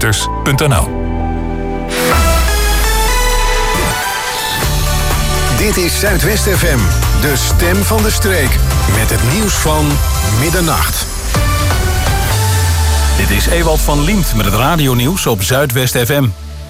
www.winters.nl. Dit is Zuidwest FM, de stem van de streek. Met het nieuws van middernacht. Dit is Ewald van Liemt met het radionieuws op Zuidwest FM.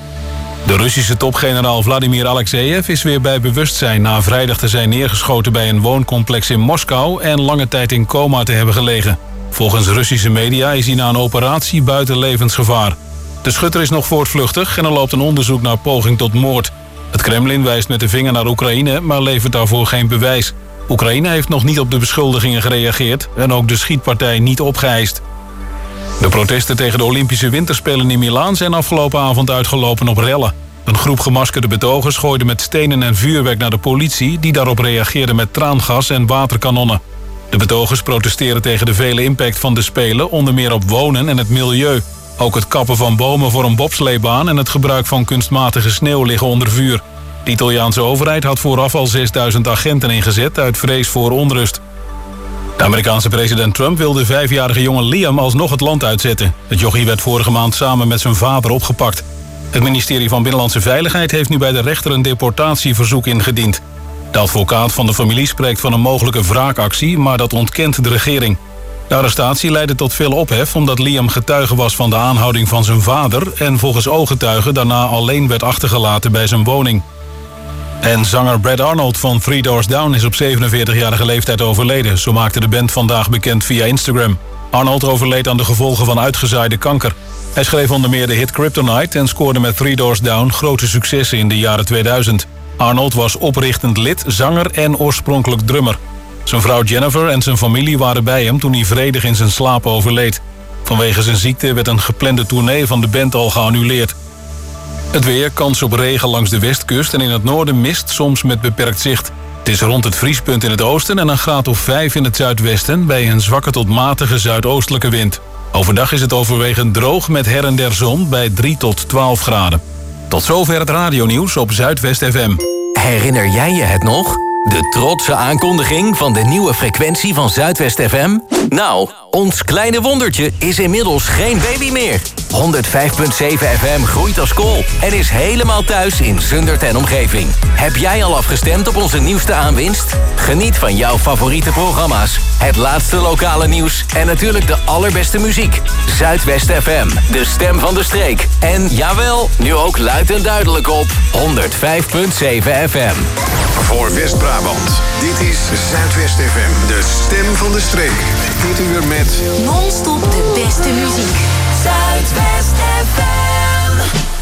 De Russische topgeneraal Vladimir Alexeyev is weer bij bewustzijn na vrijdag te zijn neergeschoten bij een wooncomplex in Moskou en lange tijd in coma te hebben gelegen. Volgens Russische media is hij na een operatie buiten levensgevaar. De schutter is nog voortvluchtig en er loopt een onderzoek naar poging tot moord. Het Kremlin wijst met de vinger naar Oekraïne, maar levert daarvoor geen bewijs. Oekraïne heeft nog niet op de beschuldigingen gereageerd en ook de schietpartij niet opgeëist. De protesten tegen de Olympische Winterspelen in Milaan zijn afgelopen avond uitgelopen op rellen. Een groep gemaskerde betogers gooide met stenen en vuurwerk naar de politie, die daarop reageerde met traangas en waterkanonnen. De betogers protesteren tegen de vele impact van de Spelen, onder meer op wonen en het milieu. Ook het kappen van bomen voor een bobsleebaan en het gebruik van kunstmatige sneeuw liggen onder vuur. De Italiaanse overheid had vooraf al 6000 agenten ingezet uit vrees voor onrust. De Amerikaanse president Trump wil de 5-jarige jongen Liam alsnog het land uitzetten. Het jochie werd vorige maand samen met zijn vader opgepakt. Het ministerie van Binnenlandse Veiligheid heeft nu bij de rechter een deportatieverzoek ingediend. De advocaat van de familie spreekt van een mogelijke wraakactie, maar dat ontkent de regering. De arrestatie leidde tot veel ophef omdat Liam getuige was van de aanhouding van zijn vader en volgens ooggetuigen daarna alleen werd achtergelaten bij zijn woning. En zanger Brad Arnold van Three Doors Down is op 47-jarige leeftijd overleden. Zo maakte de band vandaag bekend via Instagram. Arnold overleed aan de gevolgen van uitgezaaide kanker. Hij schreef onder meer de hit Kryptonite en scoorde met Three Doors Down grote successen in de jaren 2000. Arnold was oprichtend lid, zanger en oorspronkelijk drummer. Zijn vrouw Jennifer en zijn familie waren bij hem toen hij vredig in zijn slaap overleed. Vanwege zijn ziekte werd een geplande tournee van de band al geannuleerd. Het weer, kans op regen langs de westkust en in het noorden mist, soms met beperkt zicht. Het is rond het vriespunt in het oosten en een graad of 5 in het zuidwesten bij een zwakke tot matige zuidoostelijke wind. Overdag is het overwegend droog met her en der zon bij 3 tot 12 graden. Tot zover het radionieuws op Zuidwest FM. Herinner jij je het nog? De trotse aankondiging van de nieuwe frequentie van Zuidwest FM? Nou, ons kleine wondertje is inmiddels geen baby meer. 105.7 FM groeit als kool en is helemaal thuis in Zundert en omgeving. Heb jij al afgestemd op onze nieuwste aanwinst? Geniet van jouw favoriete programma's, het laatste lokale nieuws en natuurlijk de allerbeste muziek. Zuidwest FM, de stem van de streek. En jawel, nu ook luid en duidelijk op 105.7 FM. Voor West-Brabant, dit is Zuidwest FM, de stem van de streek. Dit uur met non-stop de beste muziek. Zuidwest FM.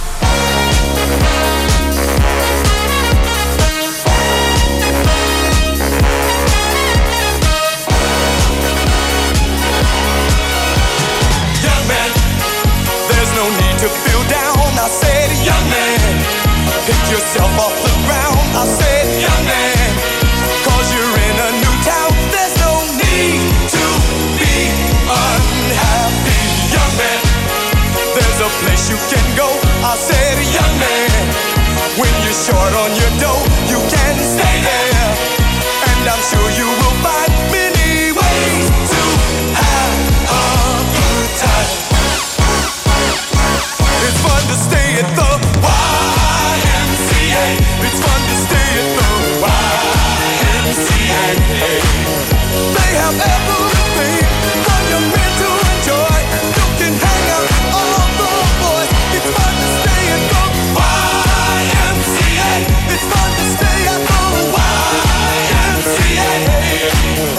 Young man, there's no need to feel down. I said, young man, pick yourself off the ground. I said, young man, 'cause you're in a new town. There's no need to be unhappy. Young man, there's a place you can go. I said, young man, when you're short on your dough, you can stay there. And I'm sure you will find many ways to have a good time. It's fun to stay at the YMCA. It's fun to stay at the YMCA. They have everything for your men to enjoy. You can hang out with all the boys. It's fun to stay at the YMCA. It's fun to stay at the YMCA.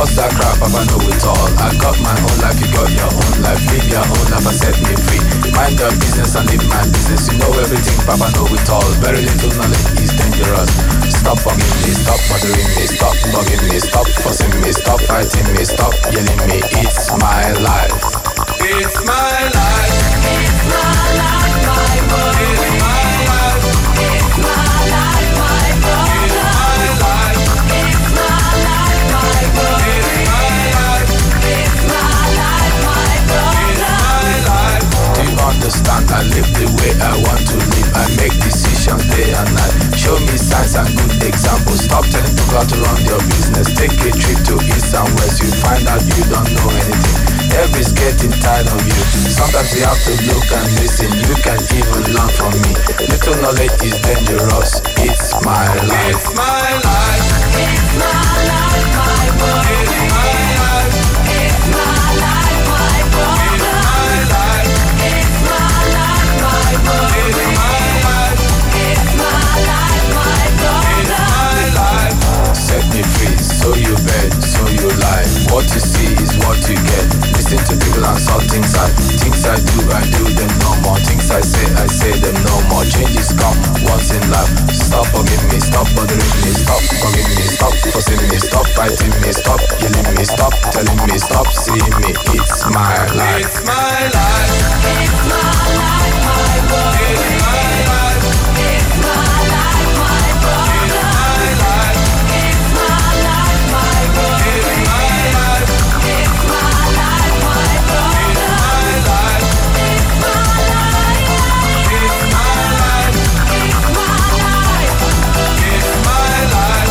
What's that crap? Papa know it all. I got my own life, you got your own life. Live your own life and set me free. Mind your business and live my business. You know everything, Papa know it all. Very little knowledge is dangerous. Stop bugging me, stop bothering me, stop bugging me, stop fussing me, stop fighting me, stop yelling me. It's my life. It's my life. It's my life, my world. It's my life. It's my life, my world. It's my life. It's my life, my world. It's my life. It's my life, my world. It's my life. Do you understand? I live the way I want to live. I make decisions day and night. Show me signs and good examples. Stop telling people how to run your business. Take a trip to east and west. You find out you don't know anything. Everybody's getting tired of you. Sometimes you have to look and listen. You can even learn from me. Little knowledge is dangerous. It's my life. It's my life. It's my life, my world. It's my life. It's my life, my world. It's my life. It's my life, my world. It's my life. It's my life, my world. It's my life. Set me free, so you bet, so you lie. What you see is what you get. Listen to people and saw things I do them no more. Things I say them no more. Changes come once in life. Stop bugging me, stop bothering me, stop bugging me, stop fussing me, stop fighting me, stop yelling me, stop telling me, stop seeing me. It's my life. It's my life. It's my life, my world. It's my life. It's my life, my world. It's my life. It's my life, my world. It's my life. It's my life, my world. It's my life. It's my life. It's my life. It's my life. It's my life.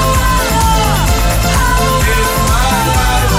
It's my life.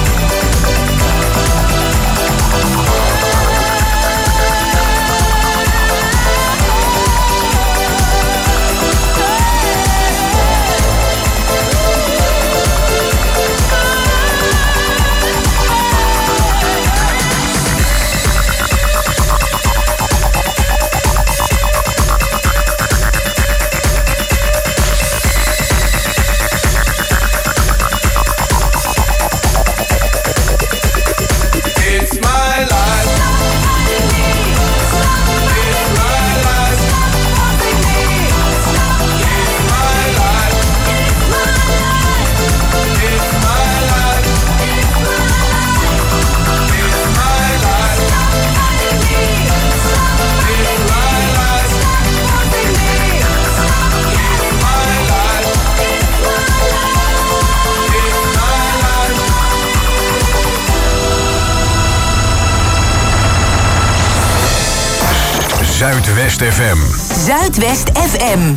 Zuidwest FM. Zuidwest FM.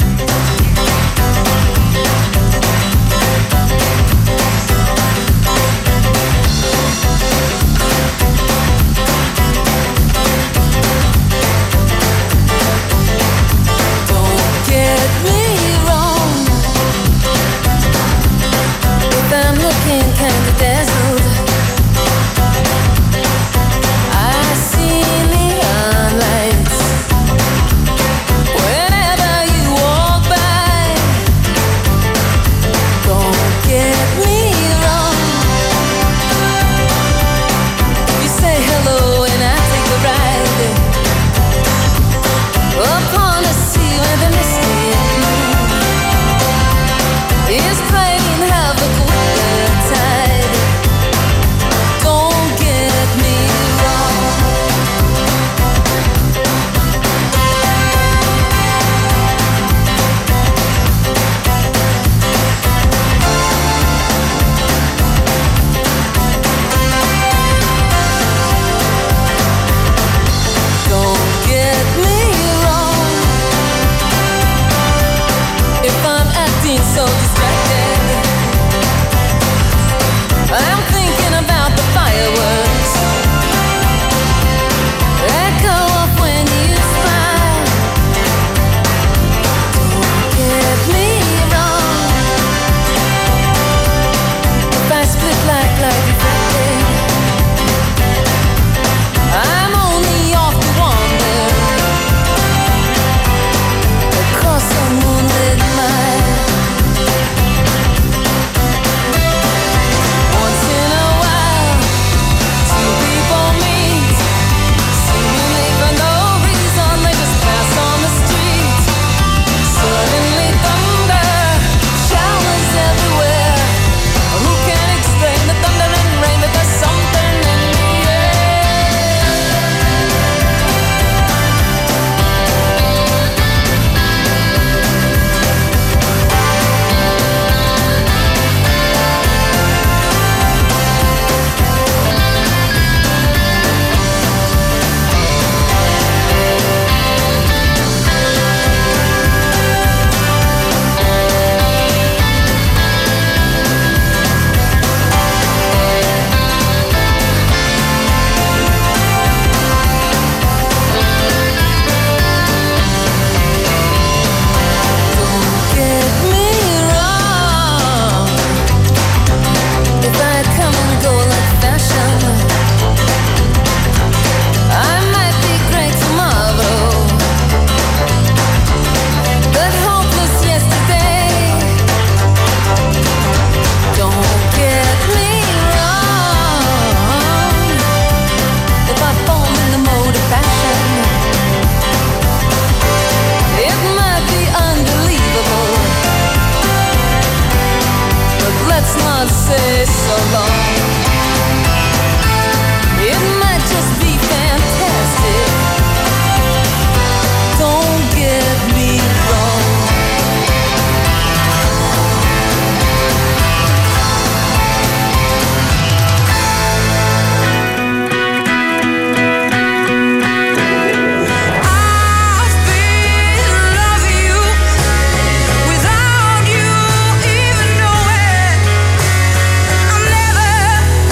Is playing havoc with the tide. not say so long. It might just be fantastic. Don't get me wrong. Never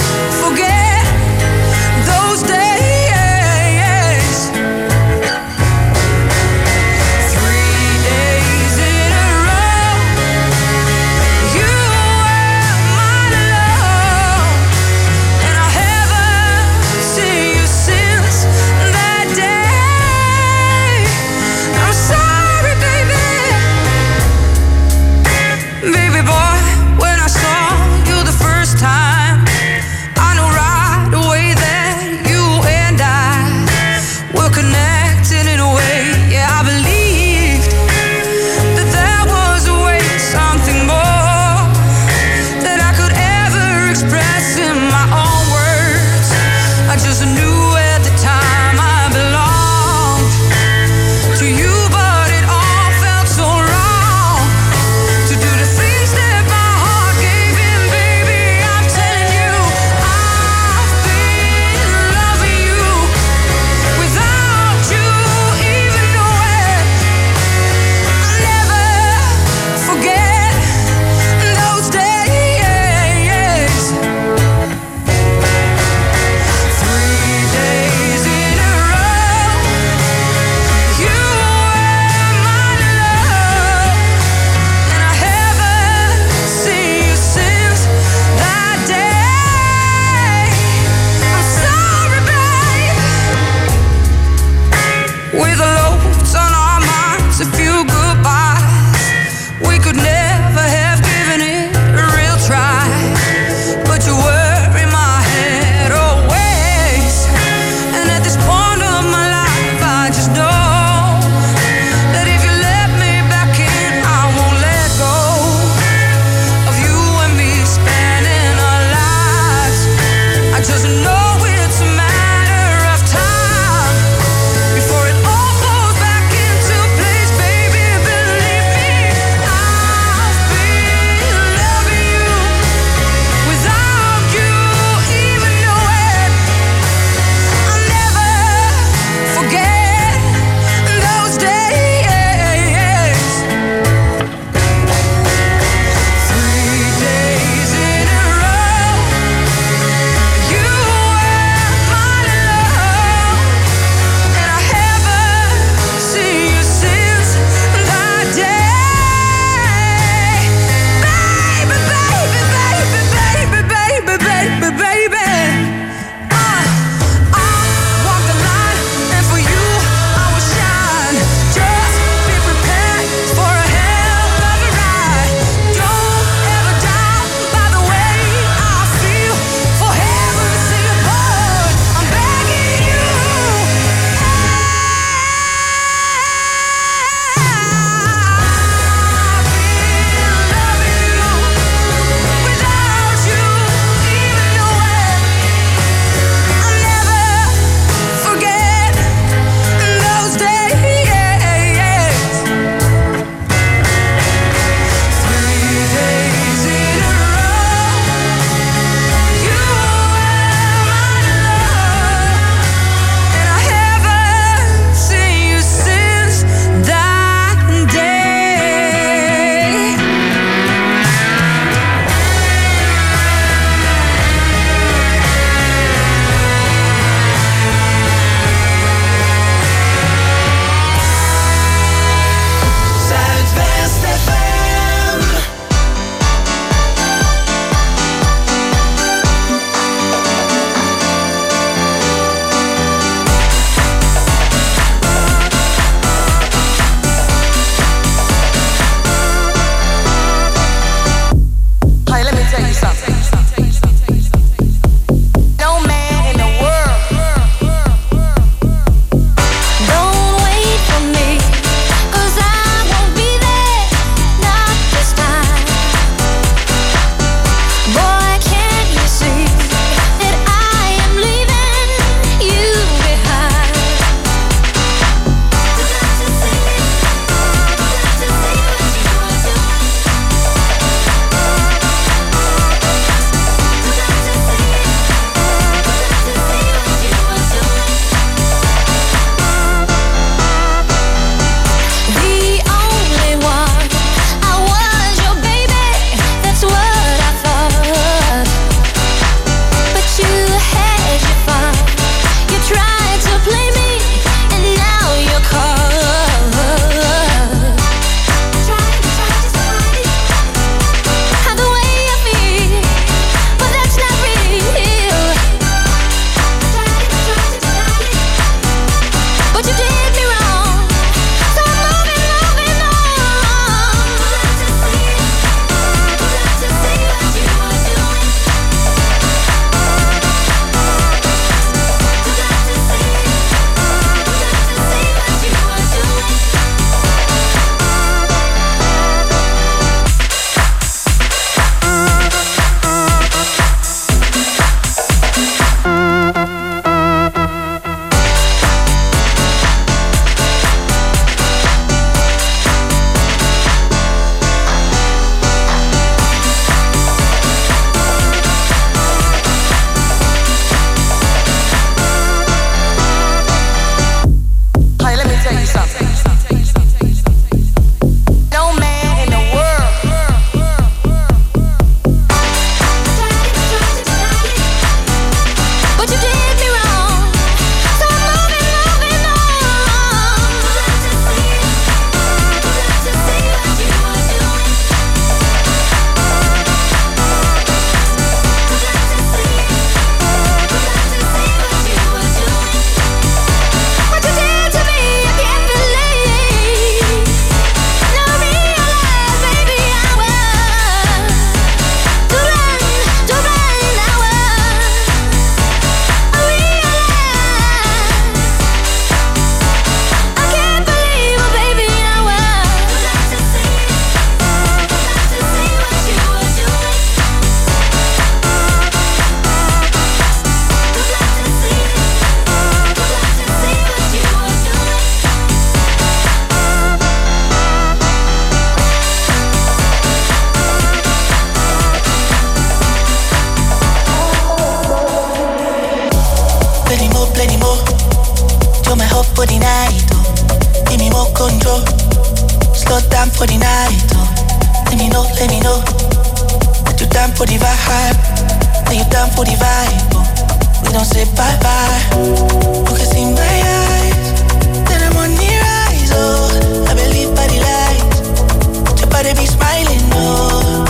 down for the night, oh. Let me know, that you down for the vibe. That you down for the vibe, oh. We don't say bye-bye. You can see my eyes, then I'm on the rise, oh. I believe by the light, your body be smiling, oh.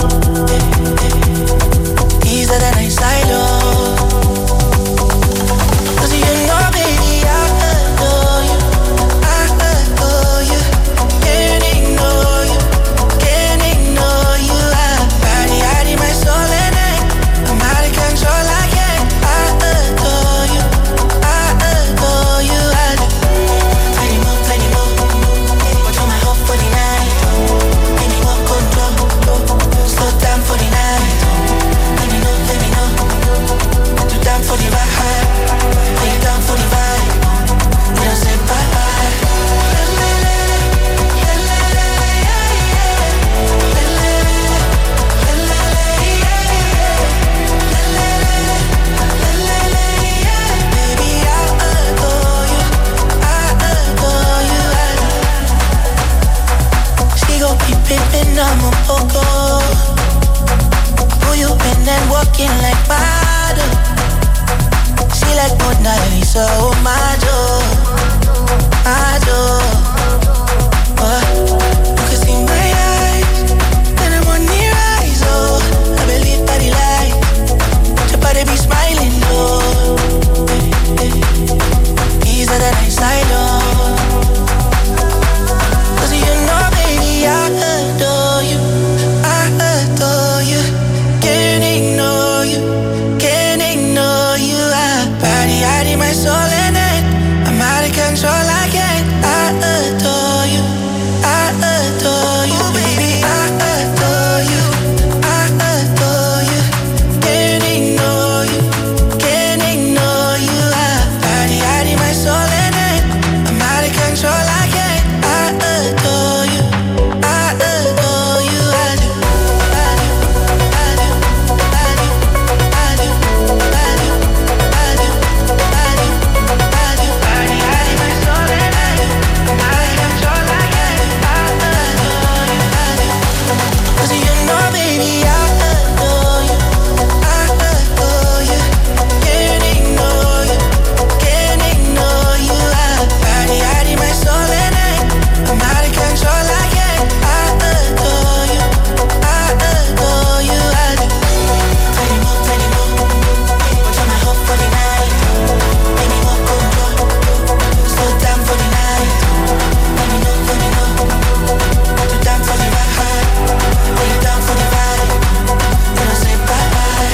These are the nights I love. 'Cause you know, baby, I adore you. I adore you. Can't ignore you. Can't ignore you. I body out in my soul and I'm out of control. I can't. I adore you. I adore you. I do. Plenty more. Watch on my heart for the night. Any more control. Slow down for the night. Let me know. You down for the vibe. Are you down for the vibe? We don't say bye-bye. Baby, I adore you. I adore you. She gon' be pimpin', I'm a poco. Who you been and walking like model? She like Mona Lisa, oh my joy, my joy. You can see my eyes, then I'm on the rise, oh. I believe by the light, your body be smiling, oh. These are the nights I love. 'Cause you know, baby, I adore you. I adore you. Can't ignore you. Can't ignore you. I body out in my soul and I'm out of control. I can't. I adore you. I adore you, baby. I adore you. I adore you. Can't ignore you. Can't ignore you. I body out in my soul and I'm out of control. I can't. I adore you. I adore you. I do. I do. I do. I do. I do. I do. I do. I do. I do. Body out in my soul and I'm out of control. I can't. I adore you. I do. 'Cause you know, baby, I adore you. I adore you. Can't ignore you. Can't ignore you. I body out in my soul and I'm out of control. I can't. I adore you. I adore you. I do. Plenty more. Watch on my heart for the night. Any more control. Slow down for the night. Let me know. You down for the vibe. Are you down for the vibe? We don't say bye-bye.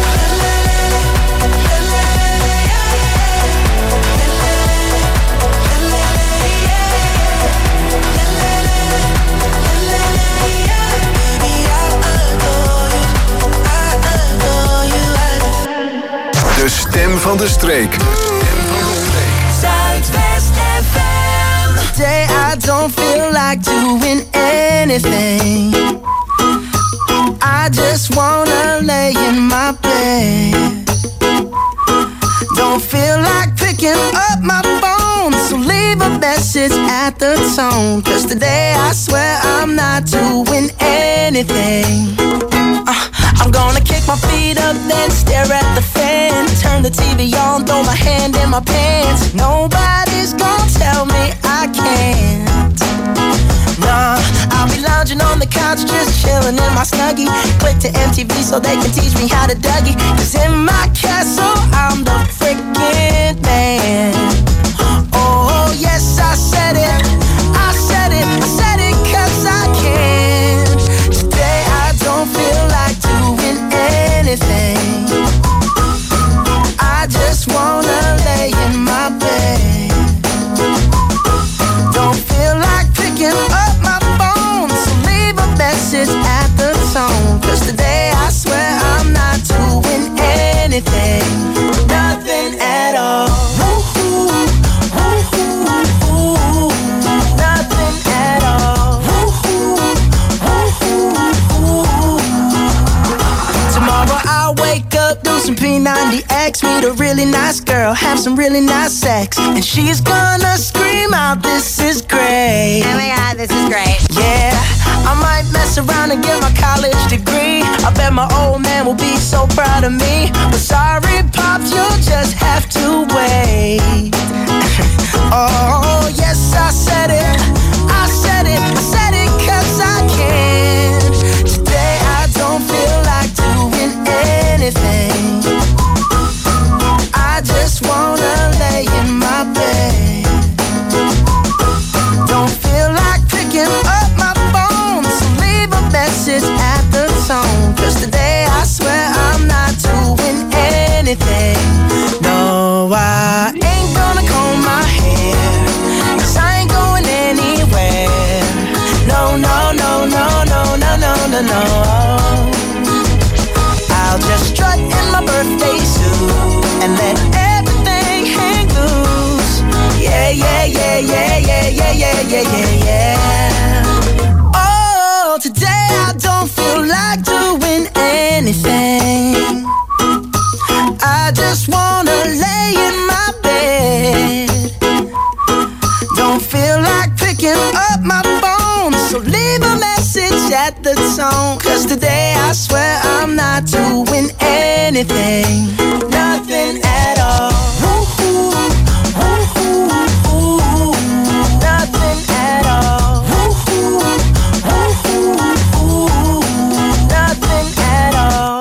Baby, I adore you. I adore you. I do. De stem van de streek. Zuidwest FM. Today I don't feel like doing anything. I just wanna lay in my bed. Don't feel like picking up my phone, so leave a message at the tone. 'Cause today I swear I'm not doing anything. I'm gonna kick my feet up, then stare at the fan. Turn the TV on, throw my hand in my pants. Nobody's gonna tell me I can't. Nah, I'll be lounging on the couch, just chilling in my Snuggie. Click to MTV so they can teach me how to Dougie. 'Cause in my castle, I'm the freaking man. Oh, yes, I said it. I said it 'cause I can. Today I don't feel like doing anything. I just wanna lay in my bed. Don't feel like picking up my phone, so leave a message at the tone. 'Cause today I swear I'm not doing anything. Nothing at all. Woo-hoo. club, do some P90X, meet a really nice girl, have some really nice sex, and she's gonna scream out, this is great. Oh my God, this is great. Yeah, I might mess around and get my college degree. I bet my old man will be so proud of me. But sorry, Pops, you'll just have to wait. Oh, yes, I said it. I said it. I said it 'cause I can. Today I don't feel like doing anything. I just wanna lay in my bed. Don't feel like picking up my phone, so leave a message at the tone. 'Cause today I swear I'm not doing anything. No, I ain't gonna comb my hair, 'cause I ain't going anywhere. No, no, no, no, no, no, no, no, no. I'll just strut in my birthday suit and let everything hang loose. Yeah, yeah, yeah, yeah, yeah, yeah, yeah, yeah, yeah, yeah. Oh, today I don't feel like doing anything. I just wanna lay in my bed. Don't feel like picking up my phone, so leave a message at the tone. 'Cause today I swear I'm not doing anything. Nothing at all. Woo-hoo, woo-hoo, woo-hoo. Nothing at all. Woo-hoo, woo-hoo, woo-hoo. Nothing at all.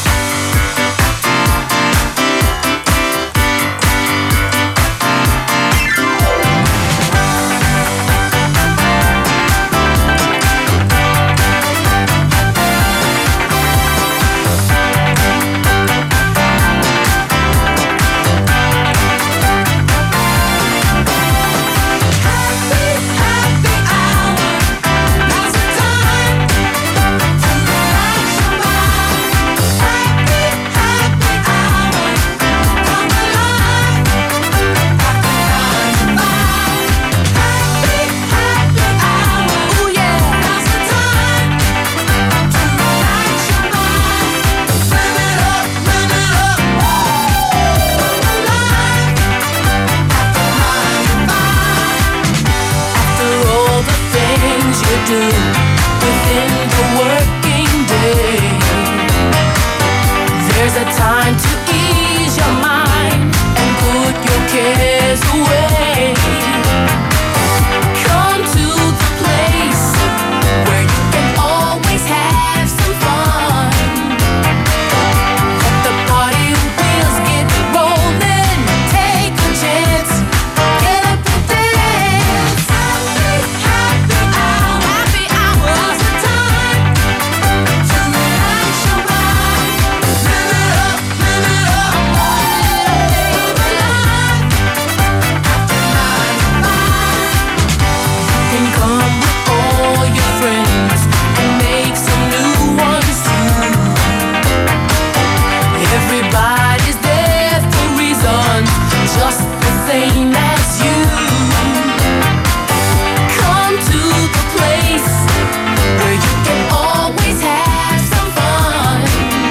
Within the working day, there's a time to ease your mind and put your cares away. Come to the place where you can always have some fun. Let the party wheels get rolling. Take a chance, get up and dance. Happy hour. Now's the time to relax your mind. Live it up, live it up. Live it life after 9 to 5. You can come with all your friends and make some new ones too. Everybody's there for reasons just the same as you. Come to the place where you can always have some fun.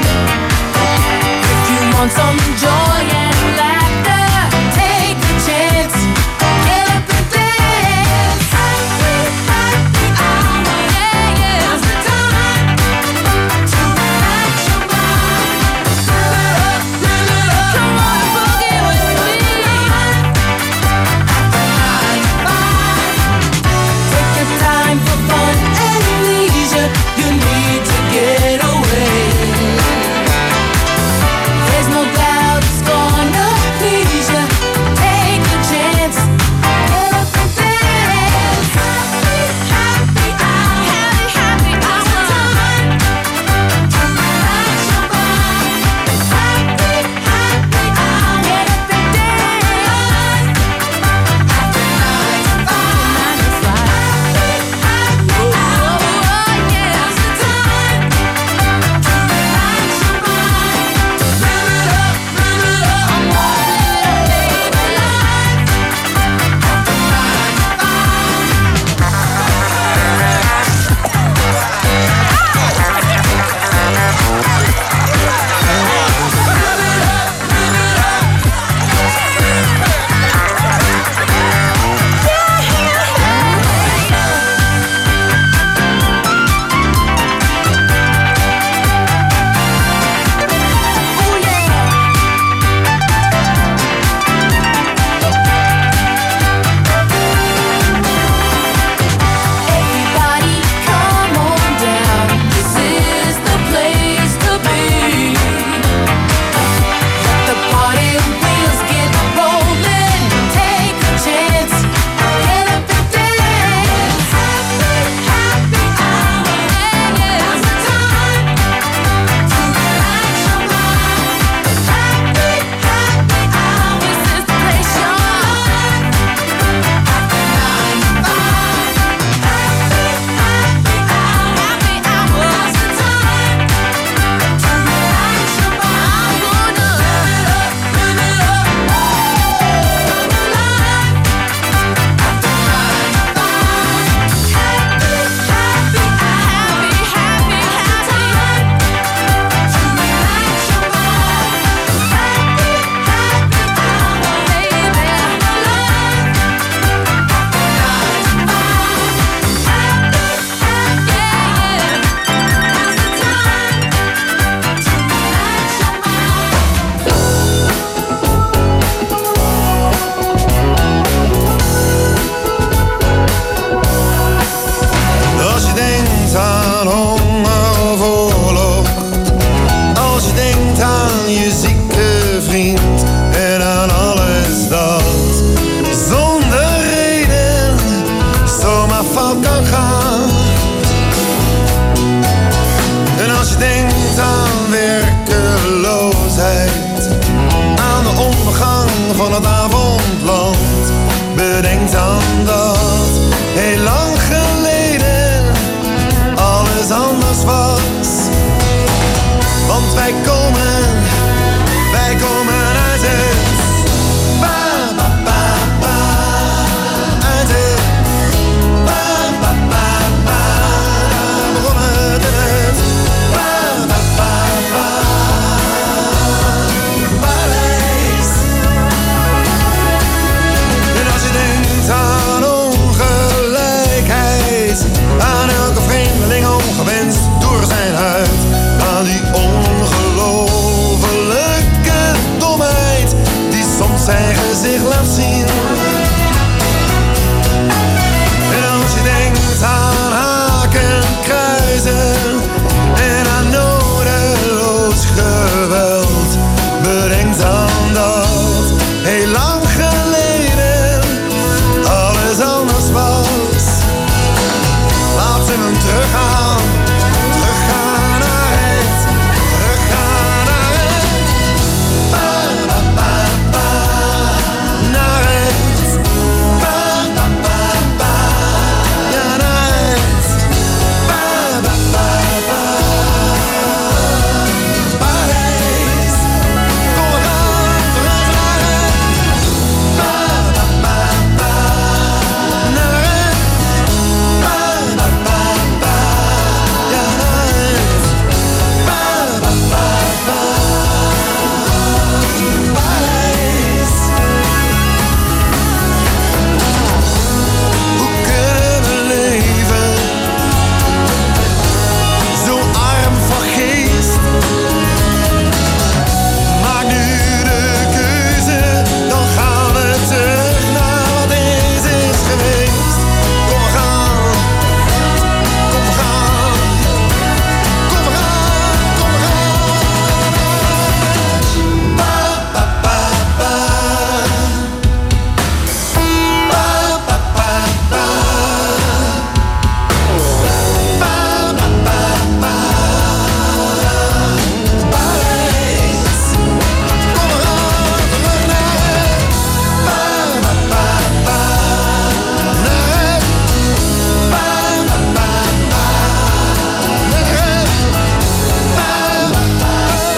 If you want some joy and laughter, take a chance, get up and dance. Happy hour, yeah, yeah. Now's the time to relax your mind. Live it up, come on, boogie with me. After 9 to 5. Take your time for fun and leisure. You need to get away. There's no doubt it's mijn gezicht laat zien. En als je denkt aan haken, kruisen en aan nodeloos geweld, bedenk dan dat heel lang geleden alles anders was. Laten we hem teruggaan, teruggaan naar het, teruggaan naar het. Ba, ba, ba, ba, naar het. Ba, ba, ba, ba, ja, naar het. Ba, ba, ba, ba, Parijs. Kom, we gaan terug naar het. Ba, ba, ba, ba, naar het. Ba, ba, ba, ba, ja, naar het. Ba, ba, ba, ba, Parijs. Hoe kunnen we leven zo arm van geest? Maak nu de keuze, dan gaan we terug naar wat eens is geweest. Kom, we gaan, kom, we gaan, kom, we gaan, kom, we gaan. Ba, ba, ba, ba. Ba, ba, ba, ba. Ba, ba, ba, ba. Parijs. Kom, we gaan terug naar het. Ba, ba, ba, ba. Naar het. Ba, ba, ba, ba. Naar het. Ba, ba, ba,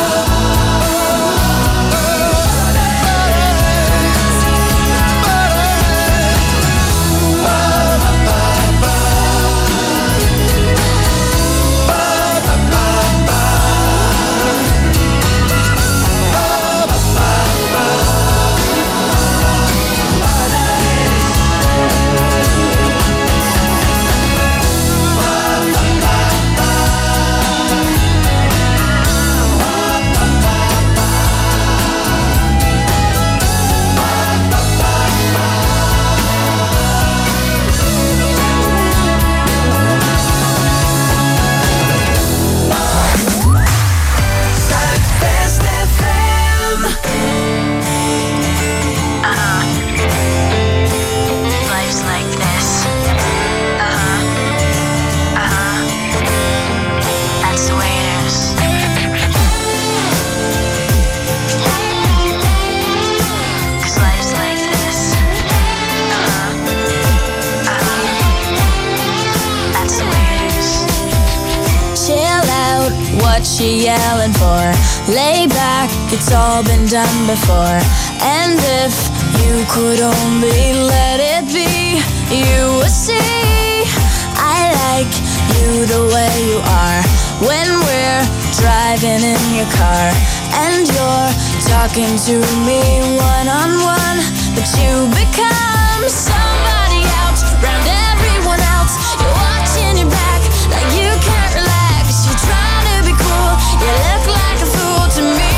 Zuidwest FM. Life's like this. That's the way it is. 'Cause life's like this. That's the way it is. Chill out, what you yelling for? Lay back, it's all been done before. And if you could only let it be, you would see I like you the way you are. When we're driving in your car and you're talking to me one-on-one, but you become somebody else round everyone else. You're watching your back like you can't relax. You're trying to be cool, you look like a fool to me.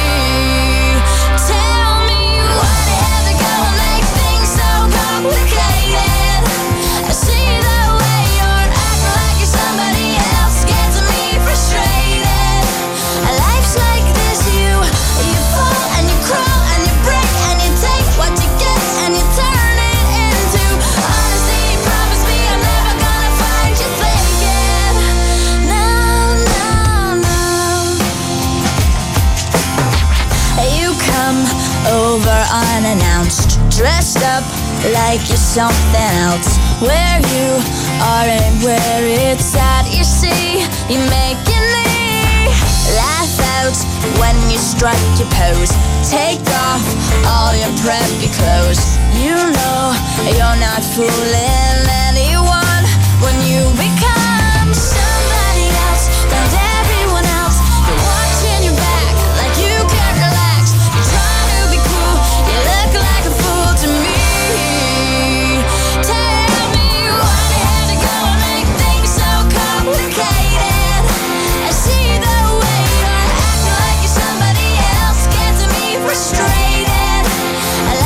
Tell me why they have to go and make things so complicated. I see the way you're acting like you're somebody else, gets me frustrated. Life's like this, you fall and you crawl and you break and you take what you get and you turn it into honesty. Promise me I'm never gonna find you faking. No, no, no. You come over unannounced, dressed up like you're something else. Where you are and where it's at, you see, you're making me laugh out when you strike your pose. Take off all your preppy clothes. You know you're not fooling anyone when you become somebody else round everyone else. You're watching your back like you can't relax. You're trying to be cool, you look like a fool to me. Tell me why they had to go and make things so complicated. I see the way you're acting like you're somebody else, gets me frustrated.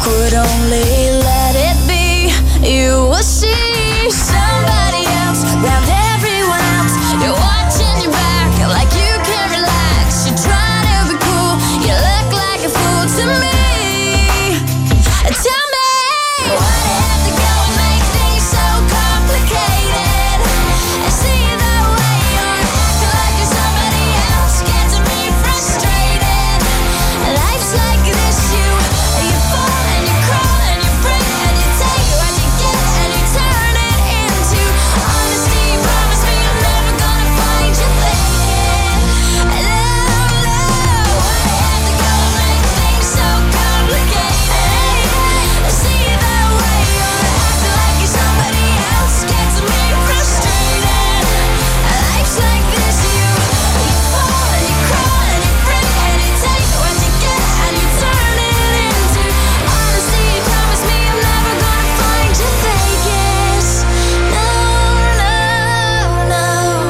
could only let it be, you will see somebody else round everyone else. You're watching your back like you can't relax. You're trying to be cool, you look like a fool to me. Tell me, why do you have to go and make things so complicated? And see the way you're acting like you're somebody else gets me frustrated. Life's like this, you fall and you crawl and you break and you take what you get and you turn it into honesty. Promise me you're never gonna find your thinking. No, why do you have to go and make things so complicated? See the way you're acting like you're somebody else gets me frustrated. Life's like this, you fall and you crawl and you break and you take what you get and you turn it into honesty. Promise me I'm never gonna find you Vegas. No, no, no.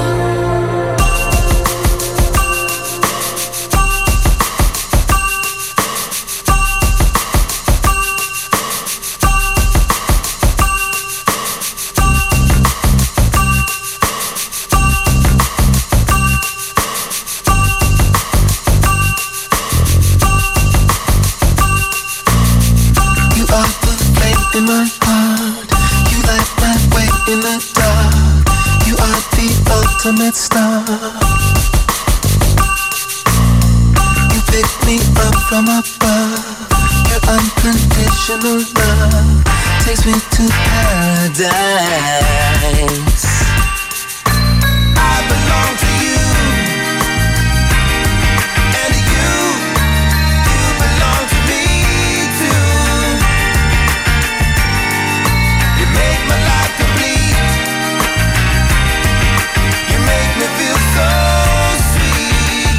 You are the flame in my heart. You light my way in the dark. You are the ultimate star. You pick me up from above. Your unconditional love takes me to paradise. I belong to you. And you belong to me too. You make my life complete. You make me feel so sweet.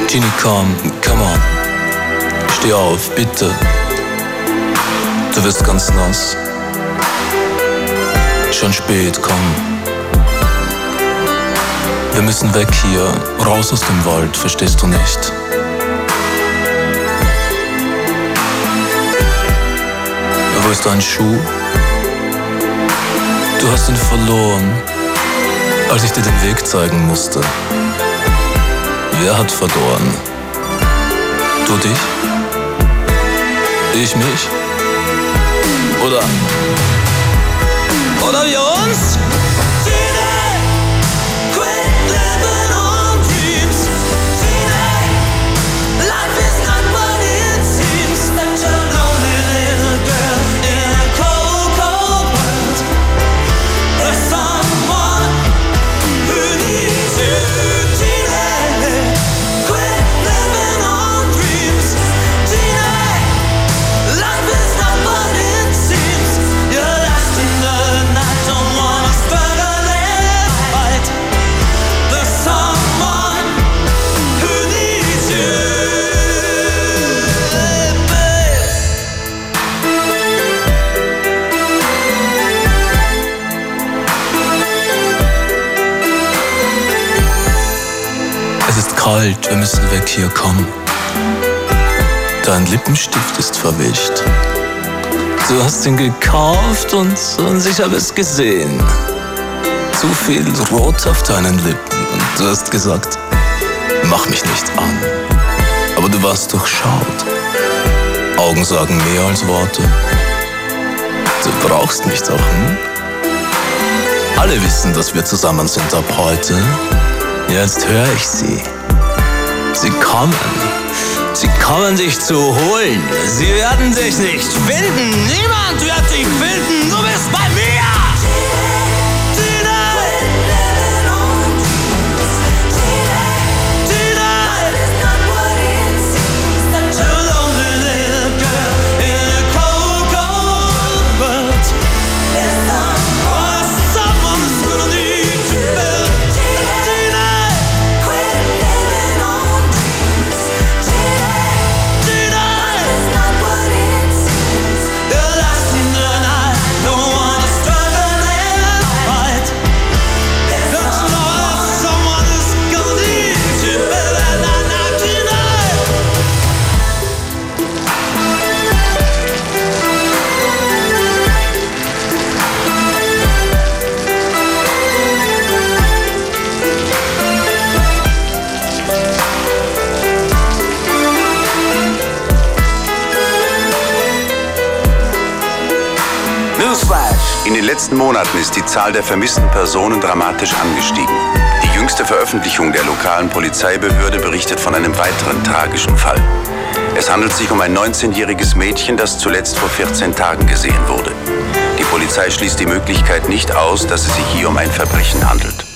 Genie, come on. Steh auf, bitte. Du wirst ganz nass. Schon spät, komm. Wir müssen weg hier, raus aus dem Wald, verstehst du nicht? Wo ist dein Schuh? Du hast ihn verloren, als ich dir den Weg zeigen musste. Wer hat verloren? Du dich? Ich mich? Oder wir uns? Kalt, wir müssen weg hier, komm. Dein Lippenstift ist verwischt. Du hast ihn gekauft und ich habe es gesehen. Zu viel Rot auf deinen Lippen und du hast gesagt, mach mich nicht an. Aber du warst durchschaut. Augen sagen mehr als Worte. Du brauchst mich doch, hm? Alle wissen, dass wir zusammen sind ab heute. Jetzt höre ich sie. Sie kommen dich zu holen. Sie werden dich nicht finden. Niemand wird dich finden. Du bist bei mir. In den letzten Monaten ist die Zahl der vermissten Personen dramatisch angestiegen. Die jüngste Veröffentlichung der lokalen Polizeibehörde berichtet von einem weiteren tragischen Fall. Es handelt sich um ein 19-jähriges Mädchen, das zuletzt vor 14 Tagen gesehen wurde. Die Polizei schließt die Möglichkeit nicht aus, dass es sich hier um ein Verbrechen handelt.